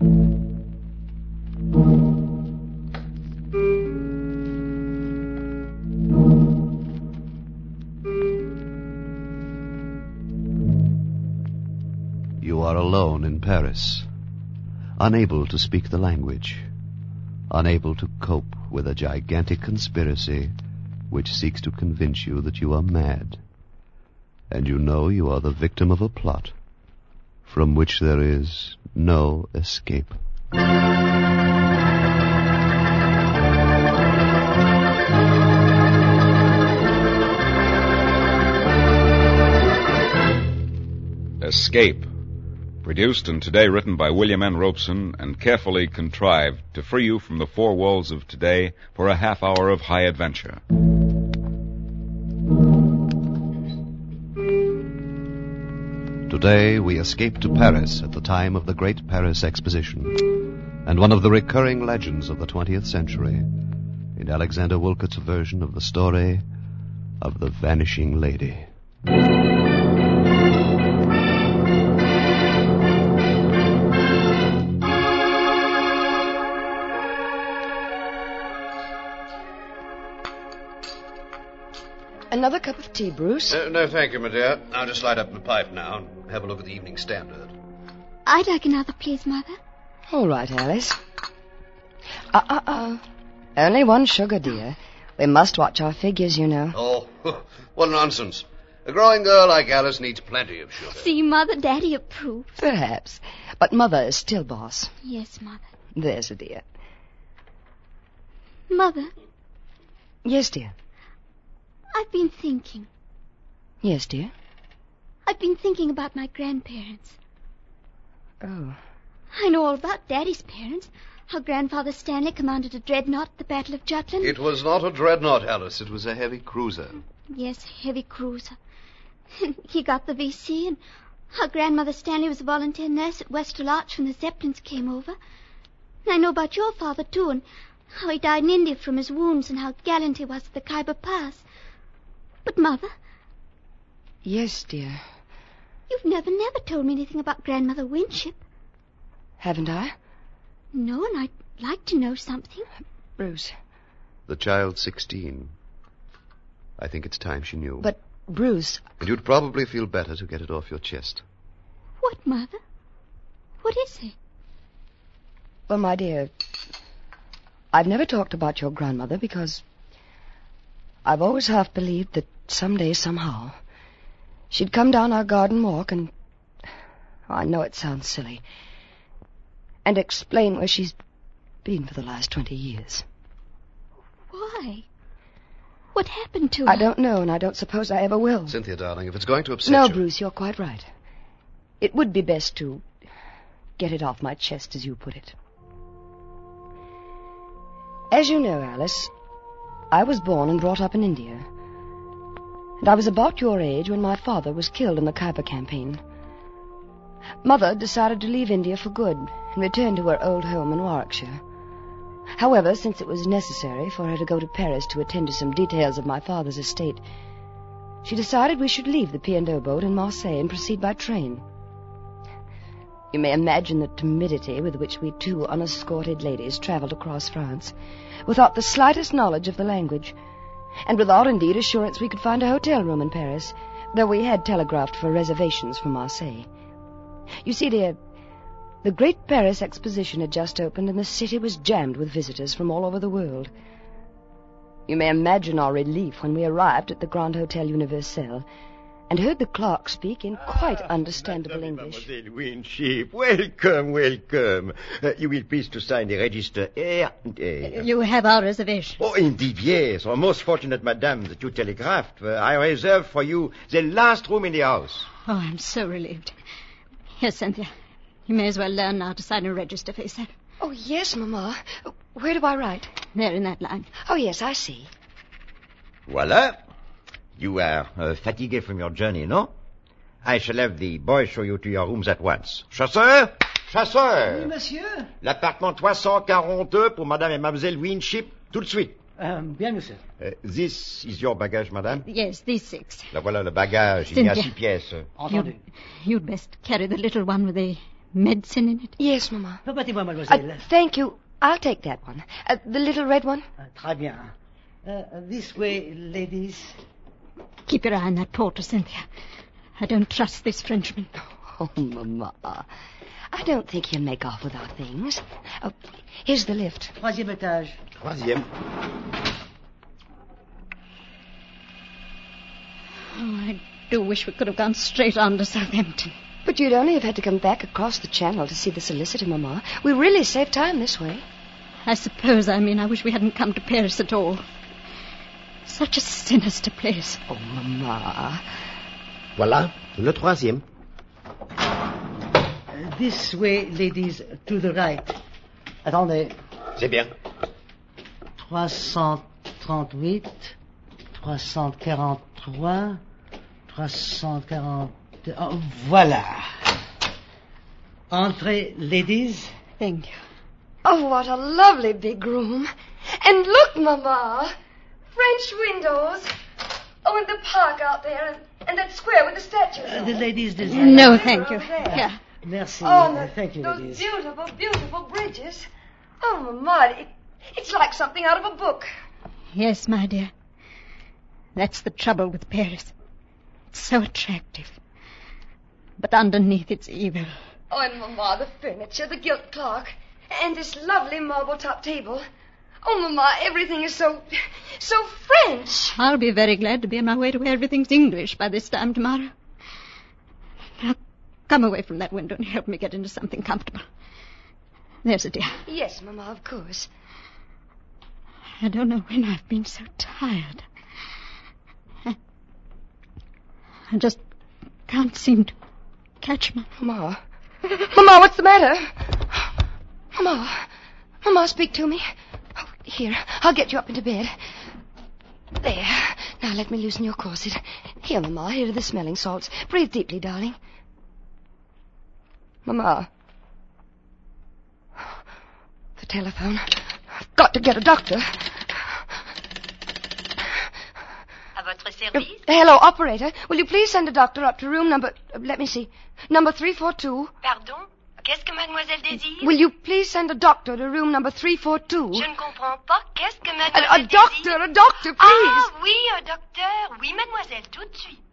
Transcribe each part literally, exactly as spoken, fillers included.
You are alone in Paris, unable to speak the language, unable to cope with a gigantic conspiracy which seeks to convince you that you are mad. And you know you are the victim of a plot from which there is no escape. Escape. Produced and today written by William N. Robeson and carefully contrived to free you from the four walls of today for a half hour of high adventure. Today we escape to Paris at the time of the Great Paris Exposition, and one of the recurring legends of the twentieth century, in Alexander Woollcott's version of the story of the Vanishing Lady. Another cup of tea, Bruce? Uh, no, thank you, my dear. I'll just light up my pipe now and have a look at the Evening Standard. I'd like another, please, Mother. All right, Alice. Uh-uh-uh. Only one sugar, dear. We must watch our figures, you know. Oh, what nonsense. A growing girl like Alice needs plenty of sugar. See, Mother, Daddy approves. Perhaps. But Mother is still boss. Yes, Mother. There's a dear. Mother. Yes, dear. I've been thinking. Yes, dear? I've been thinking about my grandparents. Oh. I know all about Daddy's parents. How Grandfather Stanley commanded a dreadnought at the Battle of Jutland. It was not a dreadnought, Alice. It was a heavy cruiser. Yes, heavy cruiser. He got the V C, and how Grandmother Stanley was a volunteer nurse at Westerl Arch when the Zeppelins came over. And I know about your father, too, and how he died in India from his wounds and how gallant he was at the Khyber Pass. But, Mother... Yes, dear. You've never, never told me anything about Grandmother Winship. Haven't I? No, and I'd like to know something. Bruce. The child's sixteen. I think it's time she knew. But, Bruce... And you'd probably feel better to get it off your chest. What, Mother? What is it? Well, my dear, I've never talked about your grandmother because I've always half believed that someday, somehow, she'd come down our garden walk and... Oh, I know it sounds silly. And explain where she's been for the last twenty years. Why? What happened to her? I don't know, and I don't suppose I ever will. Cynthia, darling, if it's going to upset no, you... No, Bruce, you're quite right. It would be best to get it off my chest, as you put it. As you know, Alice, I was born and brought up in India. And I was about your age when my father was killed in the Khyber campaign. Mother decided to leave India for good and return to her old home in Warwickshire. However, since it was necessary for her to go to Paris to attend to some details of my father's estate, she decided we should leave the P and O boat in Marseille and proceed by train. You may imagine the timidity with which we two unescorted ladies travelled across France, without the slightest knowledge of the language, and without, indeed, assurance we could find a hotel room in Paris, though we had telegraphed for reservations from Marseille. You see, dear, the Great Paris Exposition had just opened, and the city was jammed with visitors from all over the world. You may imagine our relief when we arrived at the Grand Hotel Universel and heard the clerk speak in quite ah, understandable English. Mademoiselle Winship, welcome, welcome. Uh, you will please to sign the register here and here. You have our reservation. Oh, indeed, yes. Oh, most fortunate, madame, that you telegraphed. Uh, I reserved for you the last room in the house. Oh, I'm so relieved. Here, Cynthia. You may as well learn now to sign a register for yourself. Oh, yes, Mamma. Where do I write? There, in that line. Oh, yes, I see. Voila. You are uh, fatigué from your journey, no? I shall have the boy show you to your rooms at once. Chasseur! Chasseur! Oui, monsieur. L'appartement trois cent quarante-deux pour madame et mademoiselle Winship, tout de suite. Um, bien, monsieur. Uh, this is your baggage, madame? Yes, these six. Là voilà le bagage. Il y a six pièces. Entendu. You'd, you'd best carry the little one with the medicine in it? Yes, Mama. Permettez-moi, Uh, mademoiselle. thank you. I'll take that one. Uh, the little red one? Uh, très bien. Uh, this way, ladies. Keep your eye on that porter, Cynthia. I don't trust this Frenchman. Oh, Mama. I don't think he'll make off with our things. Oh, here's the lift. Troisième étage. Troisième. Oh, I do wish we could have gone straight on to Southampton. But you'd only have had to come back across the channel to see the solicitor, Mama. We really saved time this way. I suppose I mean I wish we hadn't come to Paris at all. Such a sinister place. Oh, Mama. Voilà, le troisième. Uh, this way, ladies, to the right. Attendez. C'est bien. trois cent trente-huit, trois cent quarante-trois, trois cent quarante... Oh, voilà. Entrez, ladies. Thank you. Oh, what a lovely big room. And look, Mama. French windows. Oh, and the park out there, and, and that square with the statues. Uh, on the it. ladies desire. No, thank you. There. Here. Merci. Oh, Uh, no, thank you, those ladies. beautiful, beautiful bridges. Oh, Mama, it, it's like something out of a book. Yes, my dear. That's the trouble with Paris. It's so attractive. But underneath it's evil. Oh, and Mama, the furniture, the gilt clock, and this lovely marble-top table. Oh, Mama, everything is so, so French. I'll be very glad to be on my way to where everything's English by this time tomorrow. Now, come away from that window and help me get into something comfortable. There's a dear. Yes, Mama, of course. I don't know when I've been so tired. I, I just can't seem to catch my... Mama. Mama, what's the matter? Mama. Mama, speak to me. Oh, here, I'll get you up into bed. There. Now let me loosen your corset. Here, Mama, here are the smelling salts. Breathe deeply, darling. Mama. The telephone. I've got to get a doctor. À votre service? Uh, hello, operator. Will you please send a doctor up to room number... Uh, let me see. Number three forty-two. Pardon? Qu'est-ce que mademoiselle désire? Will you please send a doctor to room number three forty-two? Je ne comprends pas. Qu'est-ce que A, mademoiselle a doctor, désire? a doctor, please. Ah, oui, un docteur. Oui, mademoiselle, tout de suite.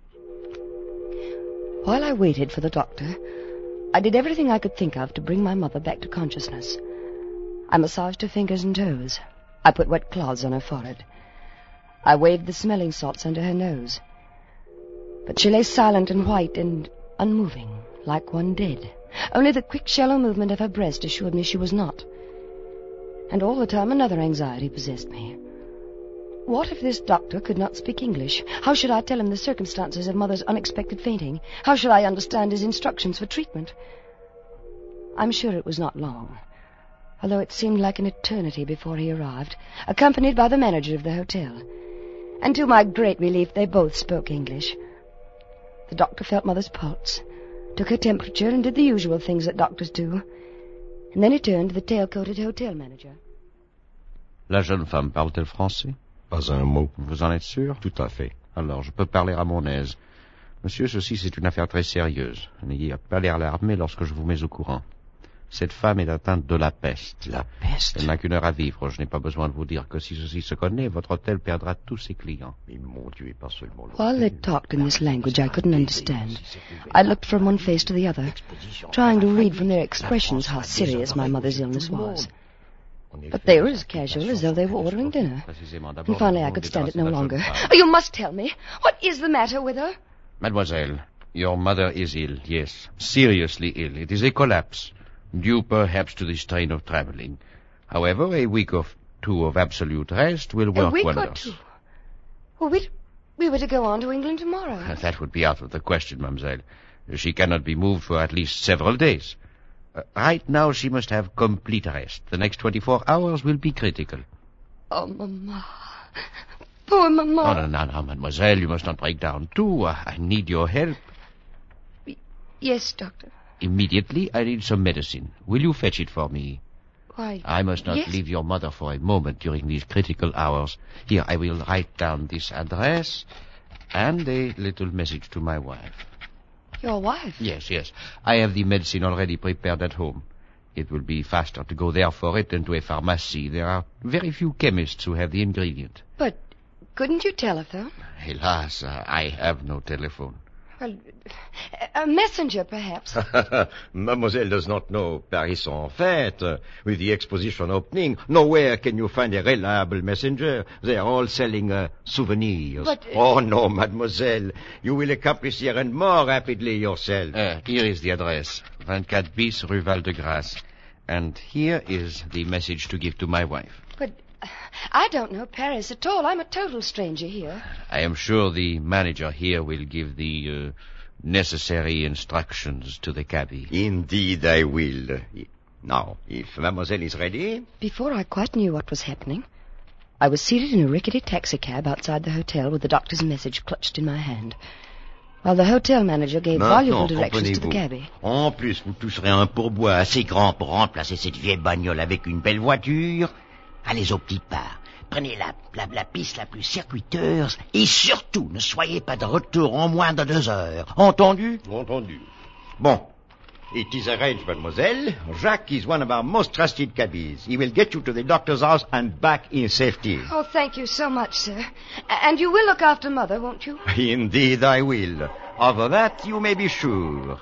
While I waited for the doctor, I did everything I could think of to bring my mother back to consciousness. I massaged her fingers and toes. I put wet cloths on her forehead. I waved the smelling salts under her nose. But she lay silent and white and unmoving, like one dead. Only the quick, shallow movement of her breast assured me she was not. And all the time another anxiety possessed me. What if this doctor could not speak English? How should I tell him the circumstances of Mother's unexpected fainting? How should I understand his instructions for treatment? I'm sure it was not long, although it seemed like an eternity before he arrived, accompanied by the manager of the hotel. And to my great relief, they both spoke English. The doctor felt Mother's pulse, took her temperature, and did the usual things that doctors do. And then he turned to the tail-coated hotel manager. La jeune femme parle-t-elle français? Pas un mot. Vous en êtes sûr? Tout à fait. Alors, je peux parler à mon aise. Monsieur, ceci, c'est une affaire très sérieuse. N'ayez pas l'air alarmé lorsque je vous mets au courant. Cette femme est atteinte de la peste. La peste? Elle n'a qu'une heure à vivre. Je n'ai pas besoin de vous dire que si ceci se connaît, votre hôtel perdra tous ses clients. Mais mon Dieu, pas seulement l'hôtel. While they talked in this language I couldn't understand, I looked from one face to the other, trying to read from their expressions how serious my mother's illness was. But they were as casual as though they were ordering dinner. And finally I could stand it no longer. Oh, you must tell me. What is the matter with her? Mademoiselle, your mother is ill, yes. Seriously ill. It is a collapse, due perhaps to the strain of traveling. However, a week or two of absolute rest will work A week wonders. or two? Well, we, we were to go on to England tomorrow. That would be out of the question, mademoiselle. She cannot be moved for at least several days. Uh, right now, she must have complete rest. The next twenty-four hours will be critical. Oh, Mama. Poor Mama. Oh, no, no, no, mademoiselle, you must not break down, too. Uh, I need your help. Yes, Doctor. Immediately, I need some medicine. Will you fetch it for me? Why, I must not yes. leave your mother for a moment during these critical hours. Here, I will write down this address and a little message to my wife. Your wife? Yes, yes. I have the medicine already prepared at home. It will be faster to go there for it than to a pharmacy. There are very few chemists who have the ingredient. But couldn't you telephone? Hélas, uh, I have no telephone. Well, a messenger, perhaps. Mademoiselle does not know Paris en fête. Uh, with the exposition opening, nowhere can you find a reliable messenger. They are all selling uh, souvenirs. But, uh, oh, no, mademoiselle. You will accomplish the errand more rapidly yourself. Uh, here is the address. twenty-four bis Rue Val-de-Grâce. And here is the message to give to my wife. But I don't know Paris at all. I'm a total stranger here. I am sure the manager here will give the uh, necessary instructions to the cabby. Indeed, I will. Now, if mademoiselle is ready... Before I quite knew what was happening, I was seated in a rickety taxicab outside the hotel with the doctor's message clutched in my hand, while the hotel manager gave voluble directions to the cabby. En plus, vous toucherez un pourboire assez grand pour remplacer cette vieille bagnole avec une belle voiture. Allez au petit pas. Prenez la, la, la piste la plus circuiteuse et surtout, ne soyez pas de retour en moins de deux heures. Entendu? Entendu. Bon. It is arranged, mademoiselle. Jacques is one of our most trusted cabbies. He will get you to the doctor's house and back in safety. Oh, thank you so much, sir. And you will look after Mother, won't you? Indeed, I will. Of that, you may be sure.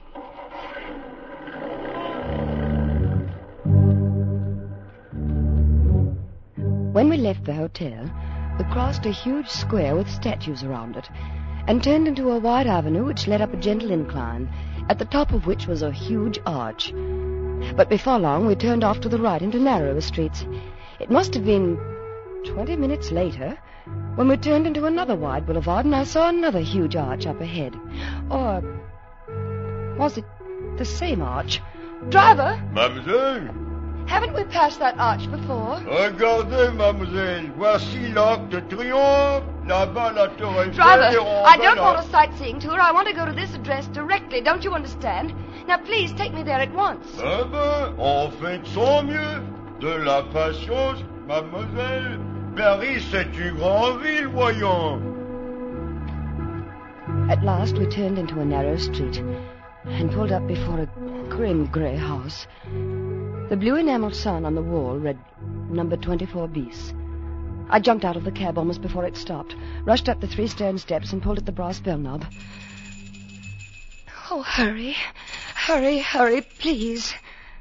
When we left the hotel, we crossed a huge square with statues around it, and turned into a wide avenue which led up a gentle incline, at the top of which was a huge arch. But before long, we turned off to the right into narrower streets. It must have been twenty minutes later when we turned into another wide boulevard, and I saw another huge arch up ahead. Or was it the same arch? Driver! Mademoiselle! Haven't we passed that arch before? Regardez, mademoiselle. Voici l'Arc de Triomphe. Là-bas, la Tour Eiffel. Driver, I don't want a sightseeing tour. I want to go to this address directly. Don't you understand? Now, please take me there at once. Eh ben, on fait de son mieux. De la patience, mademoiselle. Paris, c'est une grande ville, voyons. At last, we turned into a narrow street and pulled up before a grim grey house. The blue enamel sign on the wall read number twenty-four bis. I jumped out of the cab almost before it stopped, rushed up the three stone steps and pulled at the brass bell knob. Oh, hurry, hurry, hurry, please.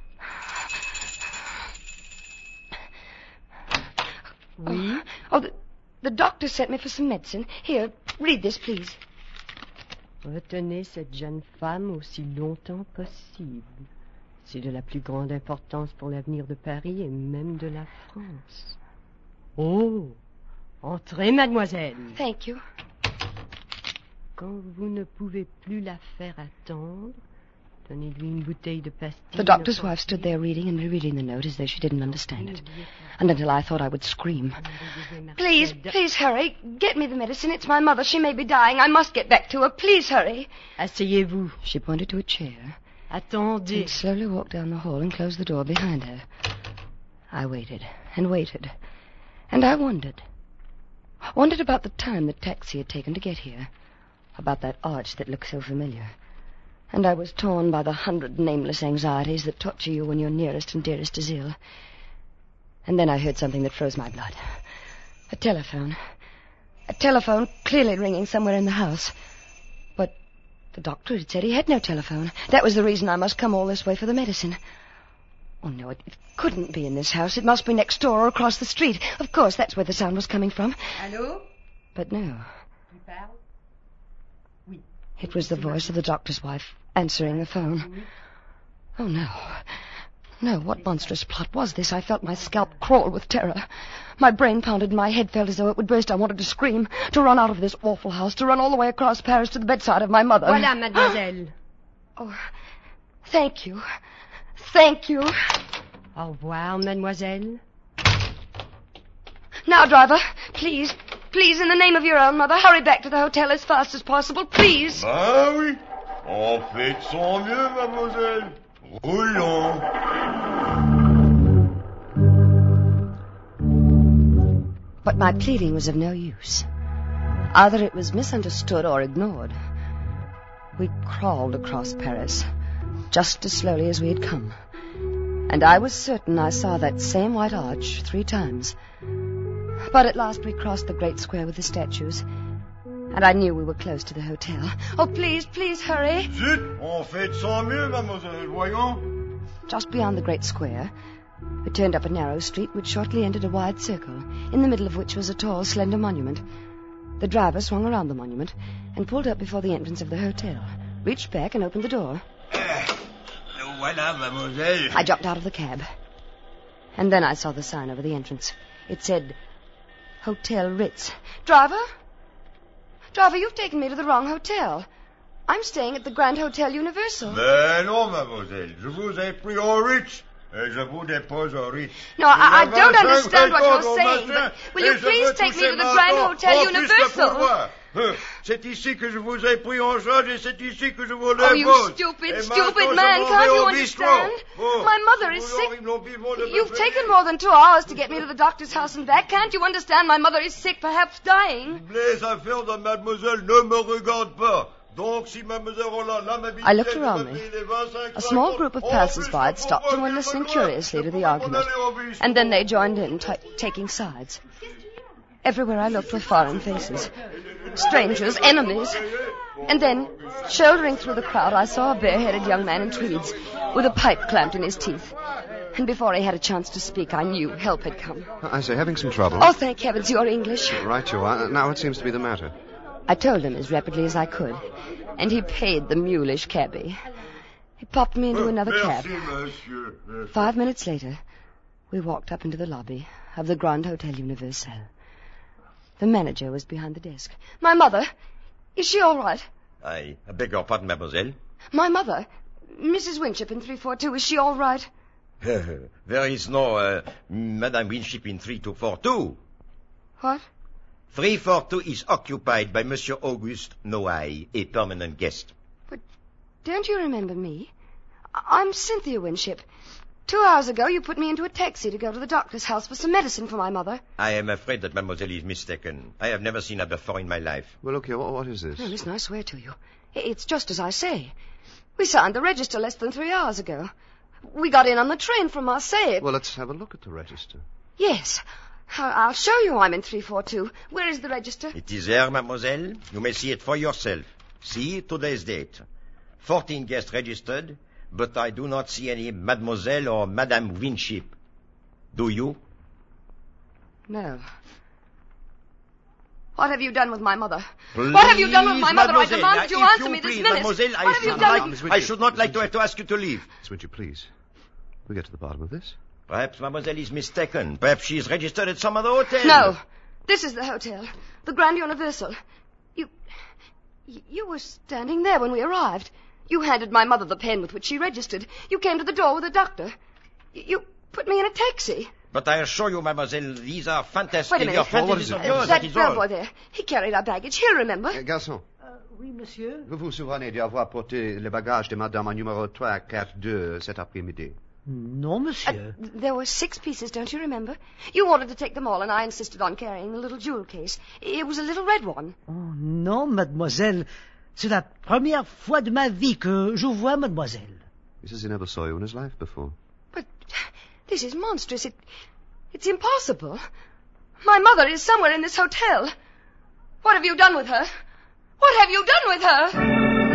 Oui? Oh, oh the, the doctor sent me for some medicine. Here, read this, please. Retenez cette jeune femme aussi longtemps possible. C'est de la plus grande importance pour l'avenir de Paris et même de la France. Oh, entrez, mademoiselle. Thank you. Quand vous ne pouvez plus la faire attendre, donnez-lui une bouteille de pastilles. The doctor's wife stood there reading and rereading the note as though she didn't understand it, and until I thought I would scream. Please, please hurry. Get me the medicine. It's my mother. She may be dying. I must get back to her. Please hurry. Asseyez-vous. She pointed to a chair. Attendez. And slowly walked down the hall and closed the door behind her. I waited and waited, and I wondered. Wondered about the time the taxi had taken to get here, about that arch that looked so familiar. And I was torn by the hundred nameless anxieties that torture you when your nearest and dearest is ill. And then I heard something that froze my blood. A telephone. A telephone clearly ringing somewhere in the house. But the doctor had said he had no telephone. That was the reason I must come all this way for the medicine. Oh, no, it, it couldn't be in this house. It must be next door or across the street. Of course, that's where the sound was coming from. Allô? But no. It was the voice of the doctor's wife answering the phone. Oh, no. No, what monstrous plot was this? I felt my scalp crawl with terror. My brain pounded and my head felt as though it would burst. I wanted to scream, to run out of this awful house, to run all the way across Paris to the bedside of my mother. Voilà, mademoiselle. Oh, thank you. Thank you. Au revoir, mademoiselle. Now, driver, please, please, in the name of your own mother, hurry back to the hotel as fast as possible, please. Ah oui, on fait de son mieux, mademoiselle. Roulons. But my pleading was of no use. Either it was misunderstood or ignored. We crawled across Paris, just as slowly as we had come. And I was certain I saw that same white arch three times. But at last we crossed the great square with the statues, and I knew we were close to the hotel. Oh, please, please, hurry. Zut, on fait de son mieux, mademoiselle, voyons. Just beyond the great square, we turned up a narrow street which shortly entered a wide circle, in the middle of which was a tall, slender monument. The driver swung around the monument and pulled up before the entrance of the hotel, reached back and opened the door. Voilà, mademoiselle. I jumped out of the cab. And then I saw the sign over the entrance. It said, Hotel Ritz. Driver? Driver, you've taken me to the wrong hotel. I'm staying at the Grand Hotel Universal. Mais non, mademoiselle. Je vous ai pris au Ritz. Et je vous dépose au Ritz. No, I, I don't understand what you're saying, but will you please take me to the Grand Hotel Universal? C'est ici que je vous ai pris en charge et c'est ici que je vous dépose. Oh, you stupid, stupid man, can't you understand? Oh, my mother is sick. You've taken more than two hours to get me to the doctor's house and back. Can't you understand? My mother is sick, perhaps dying. Les affaires de mademoiselle ne me regardent pas. Donc, si mademoiselle Roland l'amabilité... I looked around me. A small group of passers-by had stopped and were listening curiously to the argument. And then they joined in, t- taking sides. Everywhere I looked were foreign faces. Strangers, enemies. And then, shouldering through the crowd, I saw a bare-headed young man in tweeds, with a pipe clamped in his teeth. And before he had a chance to speak, I knew help had come. I say, having some trouble. Oh, thank heavens, you're English. Right you are. Now what seems to be the matter? I told him as rapidly as I could, and he paid the mulish cabbie. He popped me into another cab. Five minutes later, we walked up into the lobby of the Grand Hotel Universal. The manager was behind the desk. My mother, is she all right? I beg your pardon, mademoiselle. My mother, Missus Winship in three four two, is she all right? There is no uh, Madame Winship in three two four two. What? three four two is occupied by Monsieur Auguste Noailles, a permanent guest. But don't you remember me? I- I'm Cynthia Winship. Two hours ago, you put me into a taxi to go to the doctor's house for some medicine for my mother. I am afraid that mademoiselle is mistaken. I have never seen her before in my life. Well, look here, what, what is this? No, listen, I swear to you. It's just as I say. We signed the register less than three hours ago. We got in on the train from Marseille. Well, let's have a look at the register. Yes. I'll show you I'm in three four two. Where is the register? It is there, mademoiselle. You may see it for yourself. See today's date. Fourteen guests registered, but I do not see any mademoiselle or Madame Winship. Do you? No. What have you done with my mother? Please, what have you done with my mother? I demand that you if answer you me this please, minute. Mademoiselle, I what have you should done? Not, I should not like to have to ask you to leave. Switch, please. We get to the bottom of this. Perhaps mademoiselle is mistaken. Perhaps she is registered at some other hotel. No. This is the hotel. The Grand Universal. You... You were standing there when we arrived. You handed my mother the pen with which she registered. You came to the door with a doctor. You put me in a taxi. But I assure you, mademoiselle, these are fantastic. Wait a minute. Your what is it? of yours, that that is bellboy all. there. He carried our baggage. He'll remember. Uh, garçon. Uh, oui, monsieur. Vous vous souvenez d'y avoir porté les bagages de madame au numéro trois quatre deux cet après-midi? Non, monsieur. Uh, there were six pieces, don't you remember? You wanted to take them all, and I insisted on carrying the little jewel case. It was a little red one. Oh, non, mademoiselle. C'est la première fois de ma vie que je vois mademoiselle. He says he never saw you in his life before. But this is monstrous. It, it's impossible. My mother is somewhere in this hotel. What have you done with her? What have you done with her?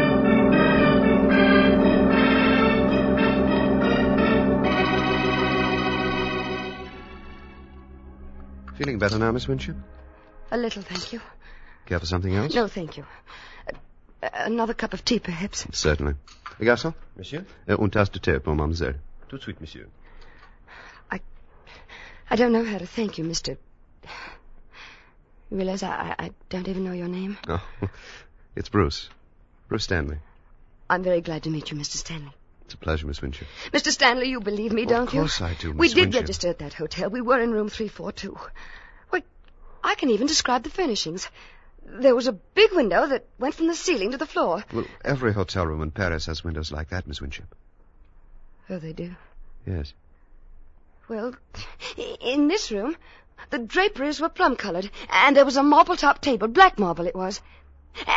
Feeling better now, Miss Winship? A little, thank you. Care for something else? No, thank you. Uh, another cup of tea, perhaps. Certainly. Garçon? Monsieur? Uh, une tasse de thé pour mademoiselle. Tout de suite, monsieur. I... I don't know how to thank you, Mister... You realize I, I don't even know your name? Oh, it's Bruce. Bruce Stanley. I'm very glad to meet you, Mister Stanley. It's a pleasure, Miss Winship. Mister Stanley, you believe me, don't you? Of course I do, Miss We did Winship. register at that hotel. We were in room three four two. Wait, I can even describe the furnishings. There was a big window that went from the ceiling to the floor. Well, every hotel room in Paris has windows like that, Miss Winship. Oh, they do? Yes. Well, in this room, the draperies were plum-colored, and there was a marble-top table, black marble it was, and a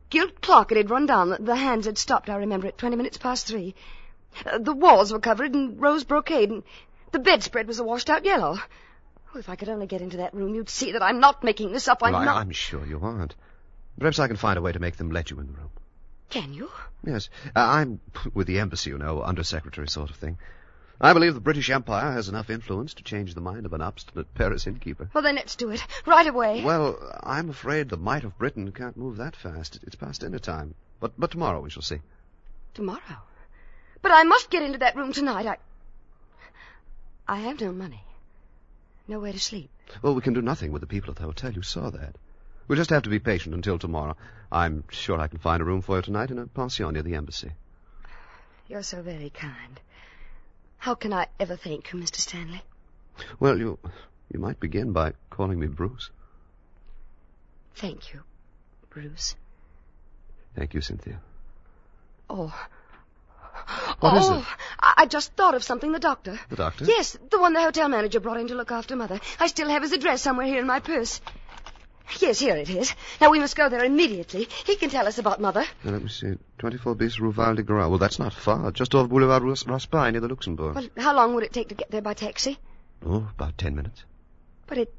gilt clock it had run down. The, the hands had stopped, I remember, at twenty minutes past three. Uh, the walls were covered in rose brocade, and the bedspread was a washed-out yellow. Oh, if I could only get into that room, you'd see that I'm not making this up. I'm well, I, not... I'm sure you aren't. Perhaps I can find a way to make them let you in the room. Can you? Yes. Uh, I'm with the embassy, you know, undersecretary sort of thing. I believe the British Empire has enough influence to change the mind of an obstinate Paris innkeeper. Well, then let's do it. Right away. Well, I'm afraid the might of Britain can't move that fast. It's past dinner time. But, but tomorrow we shall see. Tomorrow? But I must get into that room tonight. I... I have no money. Nowhere to sleep. Well, we can do nothing with the people at the hotel. You saw that. We'll just have to be patient until tomorrow. I'm sure I can find a room for you tonight in a pension near the embassy. You're so very kind. How can I ever thank you, Mister Stanley? Well, you you might begin by calling me Bruce. Thank you, Bruce. Thank you, Cynthia. Oh. What oh, is it? I, I just thought of something, the doctor. The doctor? Yes, the one the hotel manager brought in to look after Mother. I still have his address somewhere here in my purse. Yes, here it is. Now, we must go there immediately. He can tell us about Mother. Now, let me see. twenty-four bis Rue Val de Gras. Well, that's not far. Just off Boulevard Raspail near the Luxembourg. Well, how long would it take to get there by taxi? Oh, about ten minutes. But it...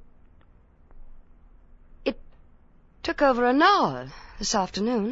It took over an hour this afternoon.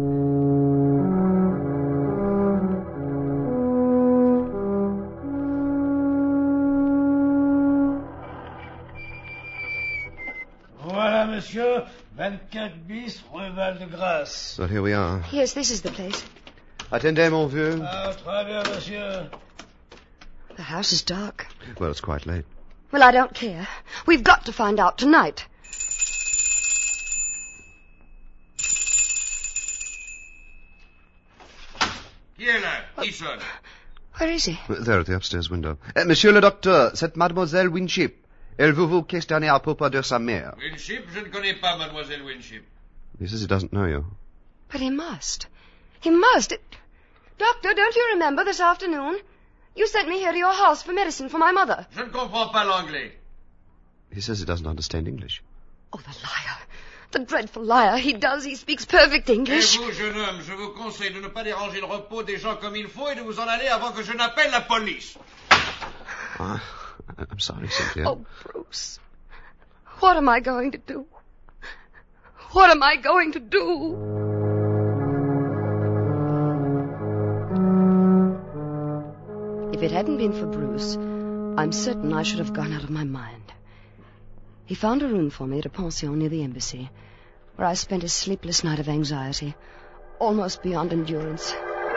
Voilà, monsieur. twenty-four bis, Rue Val de Grâce. Well, here we are. Yes, this is the place. Attendez, mon vieux. Ah, très bien, monsieur. The house is dark. Well, it's quite late. Well, I don't care. We've got to find out tonight. Qui est là? Qui sonne? Where is he? There at the upstairs window. Uh, Monsieur le docteur, c'est Mademoiselle Winship. Elle veut vous questionner à propos de sa mère. Winship? Je ne connais pas Mademoiselle Winship. He says he doesn't know you. But he must. He must. It... Doctor, don't you remember this afternoon? You sent me here to your house for medicine for my mother. Je ne comprends pas l'anglais. He says he doesn't understand English. Oh, the liar. The dreadful liar. He does. He speaks perfect English. Et vous, jeune homme, je vous conseille de ne pas déranger le repos des gens comme il faut et de vous en aller avant que je n'appelle la police. Ah, I'm sorry, Cynthia. Oh, Bruce. What am I going to do? What am I going to do? If it hadn't been for Bruce, I'm certain I should have gone out of my mind. He found a room for me at a pension near the embassy, where I spent a sleepless night of anxiety, almost beyond endurance.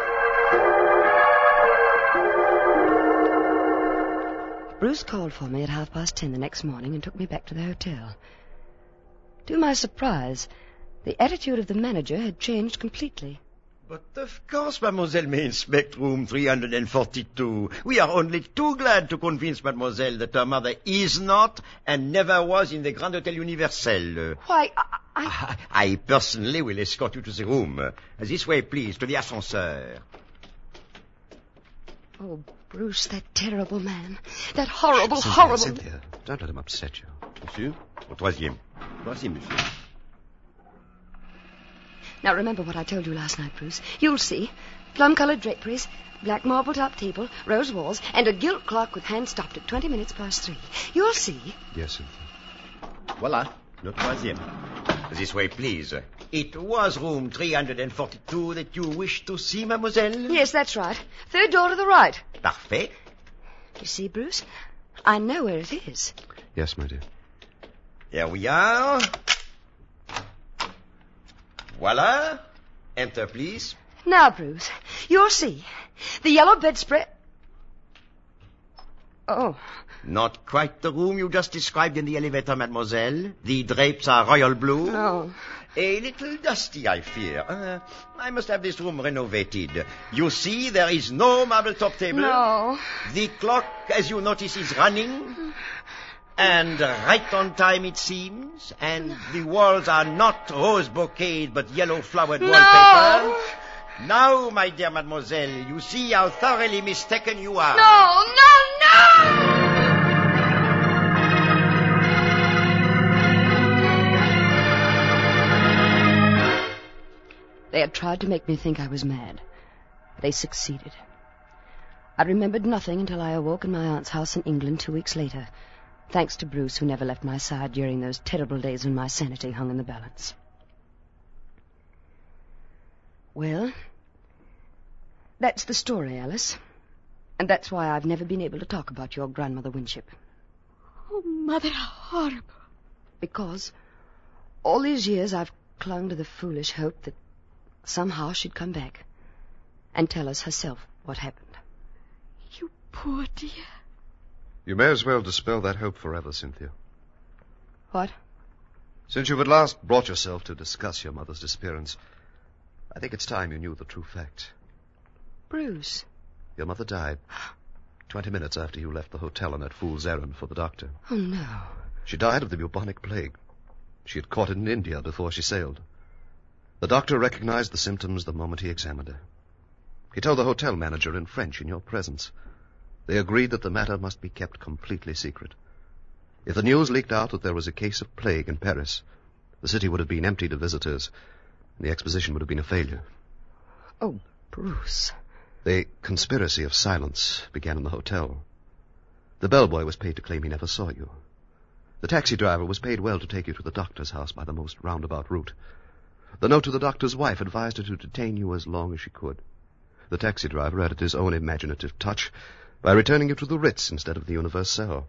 Bruce called for me at half past ten the next morning and took me back to the hotel. To my surprise, the attitude of the manager had changed completely. But of course, mademoiselle may inspect room three forty-two. We are only too glad to convince mademoiselle that her mother is not and never was in the Grand Hotel Universel. Why, I... I, I personally will escort you to the room. This way, please, to the ascenseur. Oh, Bruce, that terrible man. That horrible, Cynthia, horrible... Cynthia, don't let him upset you. Monsieur, au troisième. Troisième, monsieur. Now, remember what I told you last night, Bruce. You'll see. Plum-coloured draperies, black marble-top table, rose walls, and a gilt clock with hands stopped at twenty minutes past three. You'll see. Yes, Cynthia. Voilà, le troisième. This way, please. It was room three forty-two that you wished to see, mademoiselle? Yes, that's right. Third door to the right. Parfait. You see, Bruce? I know where it is. Yes, my dear. Here we are. Voila. Enter, please. Now, Bruce, you'll see. The yellow bedspread... Oh. Not quite the room you just described in the elevator, mademoiselle. The drapes are royal blue. No. A little dusty, I fear. Uh, I must have this room renovated. You see, there is no marble-top table. No. The clock, as you notice, is running. And right on time, it seems. And the walls are not rose brocade, but yellow-flowered no. wallpaper. Now, my dear mademoiselle, you see how thoroughly mistaken you are. No, no, no! They had tried to make me think I was mad. They succeeded. I remembered nothing until I awoke in my aunt's house in England two weeks later, thanks to Bruce, who never left my side during those terrible days when my sanity hung in the balance. Well, that's the story, Alice. And that's why I've never been able to talk about your grandmother Winship. Oh, Mother, how horrible. Because all these years I've clung to the foolish hope that somehow she'd come back and tell us herself what happened. You poor dear. You may as well dispel that hope forever, Cynthia. What? Since you've at last brought yourself to discuss your mother's disappearance, I think it's time you knew the true fact. Bruce. Your mother died twenty minutes after you left the hotel on that fool's errand for the doctor. Oh, no. She died of the bubonic plague. She had caught it in India before she sailed. The doctor recognized the symptoms the moment he examined her. He told the hotel manager in French in your presence. They agreed that the matter must be kept completely secret. If the news leaked out that there was a case of plague in Paris, the city would have been emptied of visitors, and the exposition would have been a failure. Oh, Bruce. The conspiracy of silence began in the hotel. The bellboy was paid to claim he never saw you. The taxi driver was paid well to take you to the doctor's house by the most roundabout route. The note to the doctor's wife advised her to detain you as long as she could. The taxi driver added his own imaginative touch by returning you to the Ritz instead of the Universal.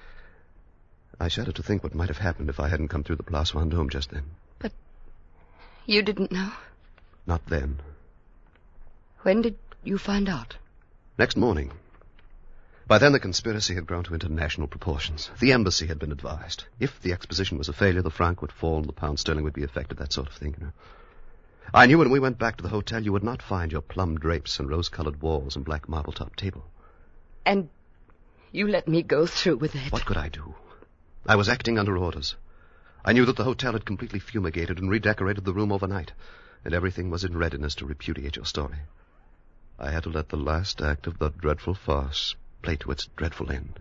I shudder to think what might have happened if I hadn't come through the Place Vendôme just then. But you didn't know? Not then. When did you find out? Next morning. By then the conspiracy had grown to international proportions. The embassy had been advised. If the exposition was a failure, the franc would fall and the pound sterling would be affected, that sort of thing, you know. I knew when we went back to the hotel you would not find your plum drapes and rose-colored walls and black marble-top table. And you let me go through with it. What could I do? I was acting under orders. I knew that the hotel had completely fumigated and redecorated the room overnight, and everything was in readiness to repudiate your story. I had to let the last act of the dreadful farce play to its dreadful end.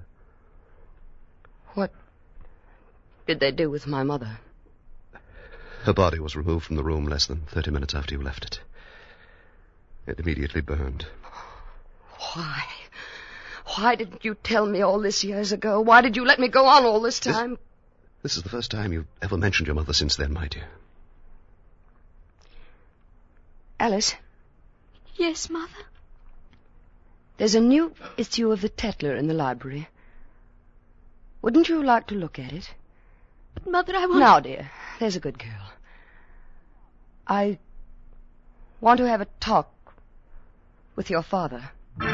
What did they do with my mother? Her body was removed from the room less than thirty minutes after you left it. It immediately burned. Why? Why didn't you tell me all this years ago? Why did you let me go on all this time? This, this is the first time you've ever mentioned your mother since then, my dear. Alice? Yes, Mother? There's a new issue of the Tetler in the library. Wouldn't you like to look at it? But, Mother, I want... Now, dear, there's a good girl. I want to have a talk with your father.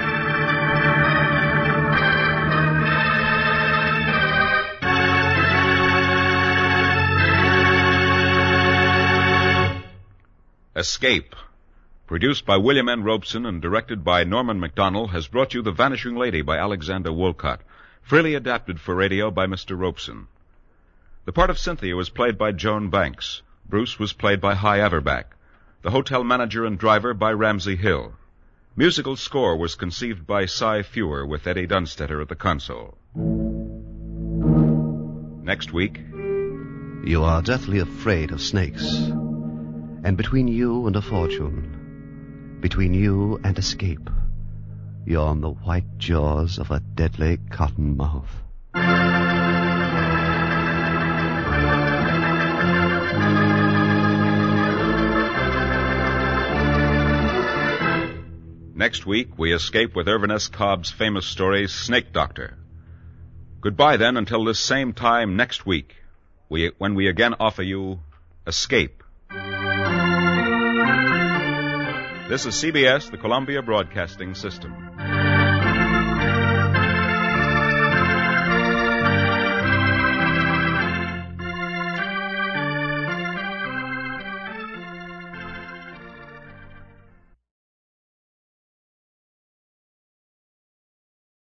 Escape, produced by William N. Robeson and directed by Norman MacDonald, has brought you The Vanishing Lady by Alexander Woollcott, freely adapted for radio by Mister Robeson. The part of Cynthia was played by Joan Banks. Bruce was played by Hy Averback. The hotel manager and driver by Ramsey Hill. Musical score was conceived by Cy Fewer with Eddie Dunstetter at the console. Next week... You are deathly afraid of snakes. And between you and a fortune, between you and escape, you're on the white jaws of a deadly cotton mouth. Next week, we escape with Irvin S. Cobb's famous story, Snake Doctor. Goodbye, then, until this same time next week, we, when we again offer you Escape. This is C B S, the Columbia Broadcasting System.